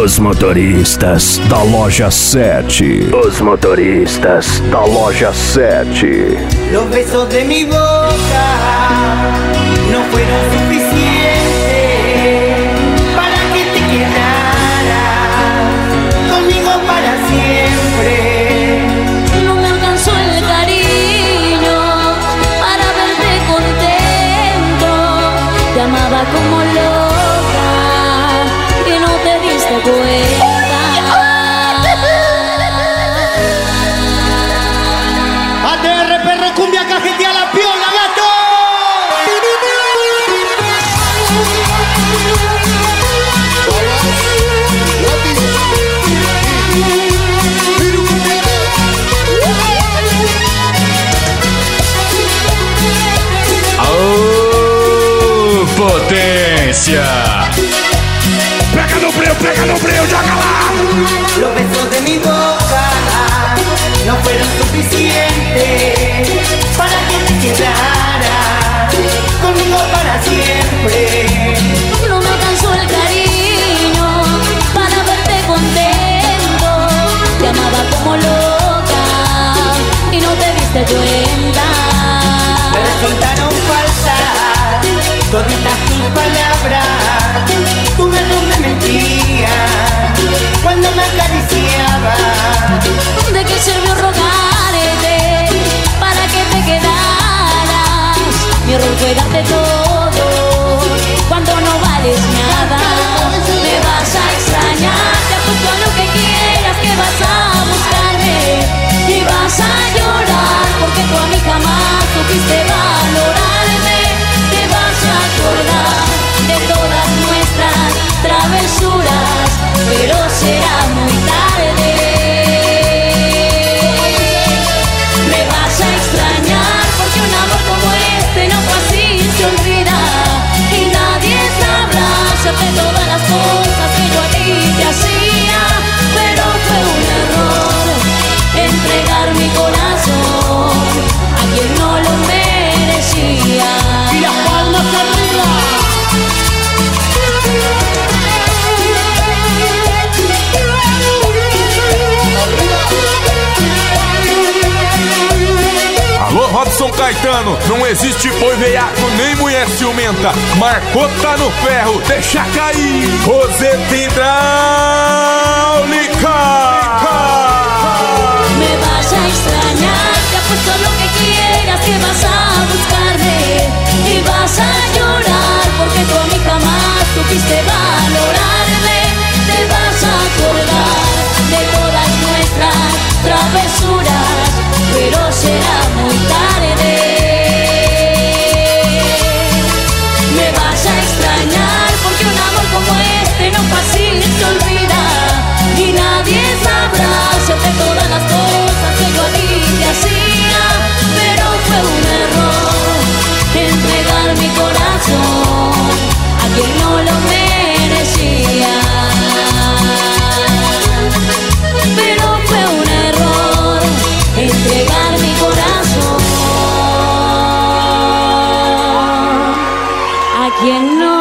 Os motoristas da loja 7. Os motoristas da loja 7. Los besos de mi boca no fueron suficientes para que te quedaras conmigo para siempre. No me alcanzó el cariño para verte contento. Te amaba como loca y no te diste cuenta. ATR, perro, cumbia, cajetea la piola, gato. Oh, potência! Pega no breu, joga lá! Los besos de mi boca no fueron suficientes para que te quedaras conmigo para siempre. No me alcanzó el cariño para verte contento. Te amaba como loca y no te diste cuenta. Me resultaron falsas toditas tus palabras. Tu beso me mentía cuando me acariciaba. ¿De qué sirvió rogarte para que te quedaras? Mi error fue darte todo cuando no vales nada. Me vas a extrañar, te apuesto a lo que quieras que vas a buscarme y vas a llorar porque tú a mí jamás supiste valorarme. Te vas a acordar de todas nuestras travesuras, pero será muy tarde. Me vas a extrañar porque un amor como este no fue así, se olvida y nadie sabrá hacerte todas las cosas que yo a ti te hacía, pero fue un error entregar mi corazón a quien no lo merecía. Y las palmas arriba. Alô, Robson Caetano, não existe boi veiaco nem mulher ciumenta. Marcou, tá no ferro, deixa cair. Roseta hidráulica. Me vas a extrañar, te apuesto lo que quieras que vas a buscarme y vas a llorar porque tú a mí jamás supiste valorarme. Te vas a acordar de todas nuestras travesuras, pero será muy tarde. Me vas a extrañar porque un amor como este no fácil se olvida y nadie sabrá hacerte todas las cosas que yo a ti te hacía, pero fue un error entregar mi corazón a quien no lo merecía. Pero fue un error entregar mi corazón a quien no